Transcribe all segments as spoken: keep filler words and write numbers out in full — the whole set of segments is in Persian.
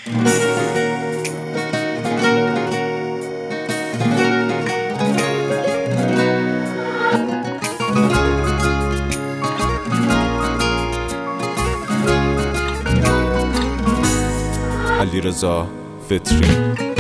علیرضا فطری.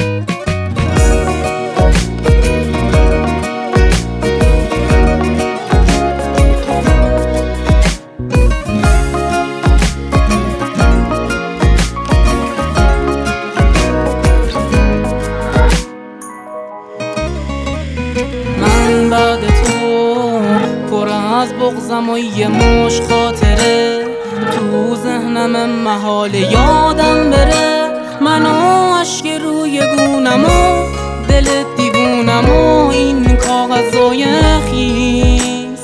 من بعد تو پر از بغضم و یه مش خاطره تو ذهنم محال یادم بره. من و عشق روی گونم و دل دیوونم و این کاغذای خیس،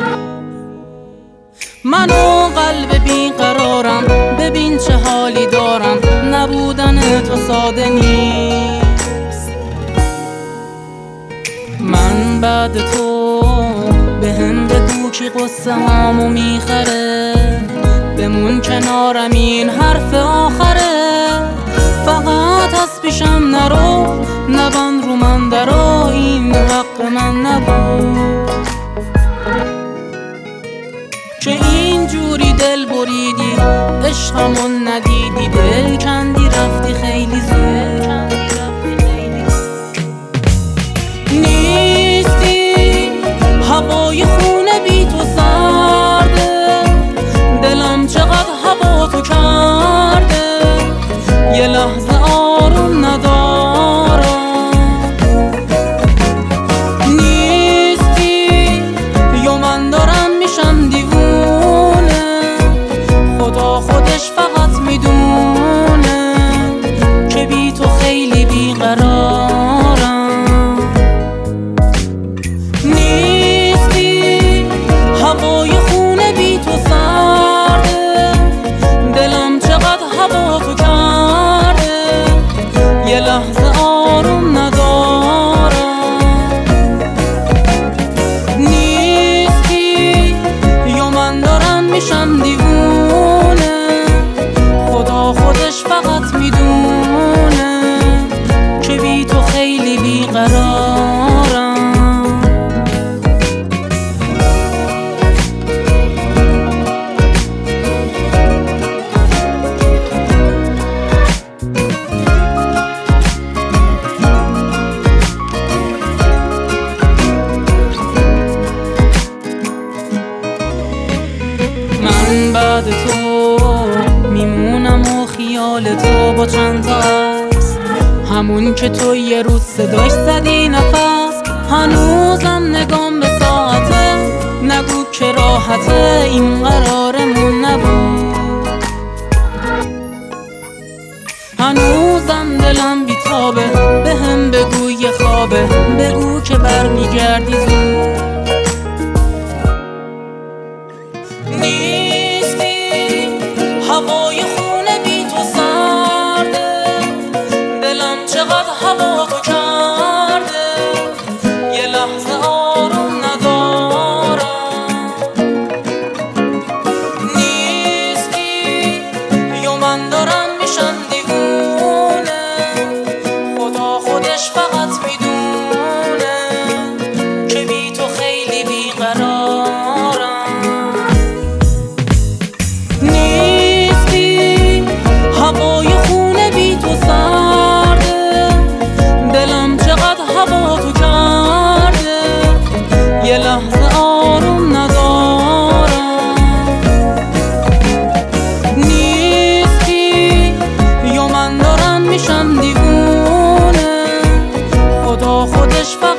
من و قلب بیقرارم ببین چه حالی دارم. نبودن تو ساده نیست. من بعد تو به هم بگو کی قصه هامو میخره، بمون کنارم این حرف آخره. فقط از پیشم نرو نبند رو من درو، این حق من نبود که اینجوری دل بریدی عشقمون ندیدی. دل کندی رفتی خیلی زود، نیستی هوای خونه بی تو سرده. دلم چقدر هوا تو کرده، یه لحظه آروم ندارم. نیستی یا من دارم میشم دیوونه، خدا خودش فقط میدونه که بی تو خیلی بیقرارم. نیستی هوای خونه بی تو سرده، دلم چقدر هوا تو کرده، یه لحظه آروم ندارم. نیستی یا من دارم میشم دیوونه، خدا خودش فقط میدونه که بی تو خیلی بیقرارم. من بعد تو میمونم و خیال تو با چند تا هست، همون که تو یه روز صداش زدی نفس. هنوزم نگام به ساعته، نگو که راحته این قرارمون نبود. هنوزم دلم بیتابه، به هم بگو یه خوابه، بگو که برمیگردی زود. نیستی هوای خونه بی تو سرده، دلم چقدر هوا تو کرده، یه لحظه آروم ندارم. نیستی یا من دارم میشم دیوونه، خدا خودش فقط میدونه که بی تو خیلی بیقرارم. نیستی هوای خونه بی تو سرده، دلم چقدر هوا تو کرده، یه لحظه آروم ندارم. نیستی یا من دارم میشم دیوونه، خدا خودش